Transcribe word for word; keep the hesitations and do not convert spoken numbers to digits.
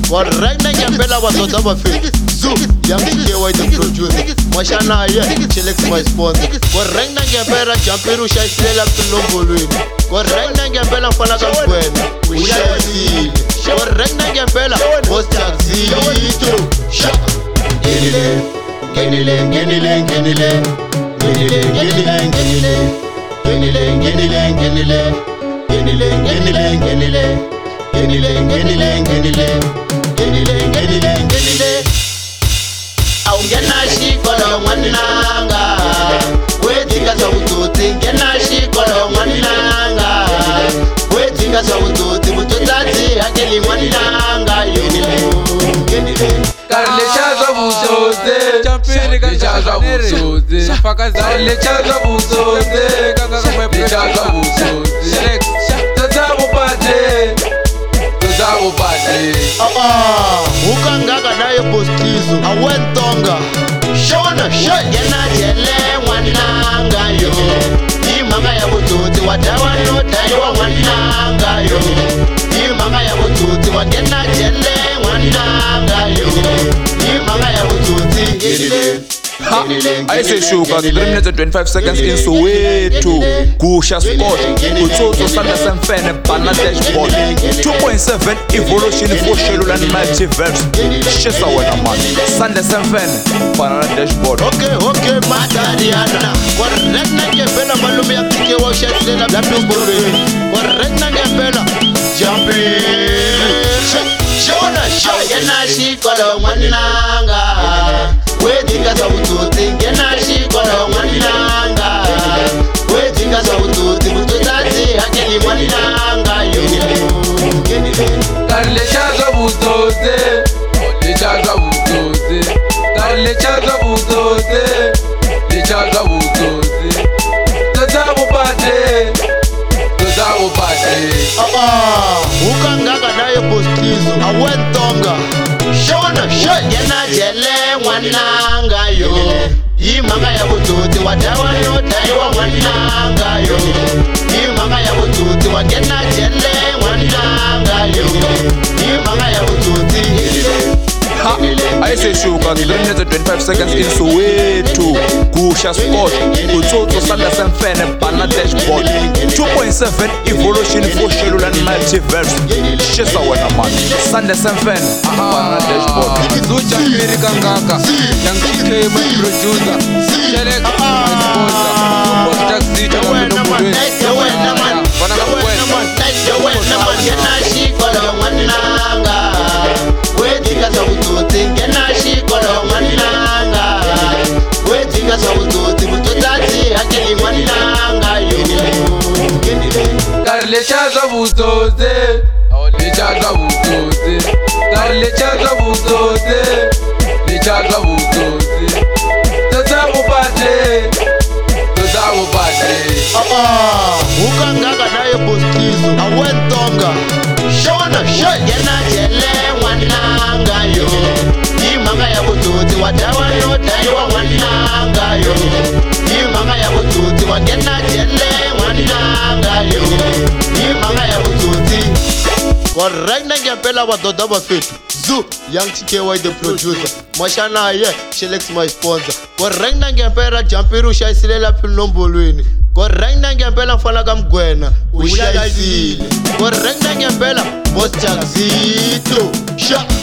Correct na ngempela vadoda vafeti Zoo, Young T K Y the producer Mashana ye, Chilex my sponsor Correct na ngempela Jampiru shayisilela pilombolweni Correct na ngempela mfana kamgwena Ushayisile Correct na ngempela Boss Taxito Ngenile, ngenile, ngenile, ngenile Ngenile, ngenile, ngenile Ngenile, ngenile, ngenile Ngenile, ngenile, ngenile Ngenile, ngenile, ngenile Ngenile, ngenile, ngenile Aungena shikolo mwananga Wetinga sa ututi Ngena shikolo mwananga Wetinga sa ututi Mututati hakeli mwananga Ngenile Karle chaza buzote Champiri chaza buzote Karle chaza buzote Karle chaza buzote Tata mupate Tata mupate Ah, ukangaka naye postizo awentonga Shona, shona Ngena jele mwananga yo Imanga ya bututi Wadawa no daiwa mwananga yo Imanga ya bututi Wagena jele mwananga yo Imanga ya bututi Ngenile I say sugar, three minutes and twenty-five seconds in Soweto Kusha Sport, Utsotso Sanderson Fan, Bana Dashboard two point seven Evolution for Schedule and Multiverse Shesa wena man, Sanderson Fan, Bana Dashboard Okay, okay, Matadiana Correct na ngempela malume ya T K Y shayisilela pilombolweni Correct na ngempela Jampiru Shona, shona Ngena shikolo mwananga Wetinga sa ututi Ngena shikolo mwananga Wetinga sa ututi Mututati hakeli mwananga Karle chaza buzote Karle chaza buzote Karle chaza buzote Karle chaza buzote Tata mupate Tata mupate Ah, ukangaka naye postizo awentonga Shona, shona Ngena jele mwananga yo Imanga ya bututi Wadawa no daiwa mwananga yo Imanga ya bututi Wagena jele mwananga yo Imanga ya bututi I say sugar, three minutes and twenty-five seconds in Soweto Kusha Sport, Utsotso Sanderson Fan, Bana Dashboard two point seven Evolution for Schedule and Multiverse Shesa wena man, Sanderson Fan, Bana Dashboard Zu champiri kangaka Young T K my producer Chilex my sponsor Boss Taxito pilombolweni Fana kamgwena Ngena shikolo mwananga Wetinga sa ututi Ngena shikolo mwananga Wetinga sa ututi Mututati hakeli mwananga Karle chaza buzote Karle chaza buzote Karle chaza buzote Karle chaza buzote Tata mupate Tata mupate Ah, ukangaka naye postizo awentonga Shona, shona Ngena jele mwananga yo Imanga ya bututi Wadawa no daiwa mwananga yo Imanga ya bututi Wagena jele mwananga yo Imanga ya bututi Correct na ngempela vadoda vafeti Zoo, Young T K Y the producer Mashana ye, Chilex my sponsor Correct na ngempela Jampiru shayisilela pilombolweni Correct na ngempela mfana kamgwena Ushayisile Correct na ngempela Boss Taxito Sha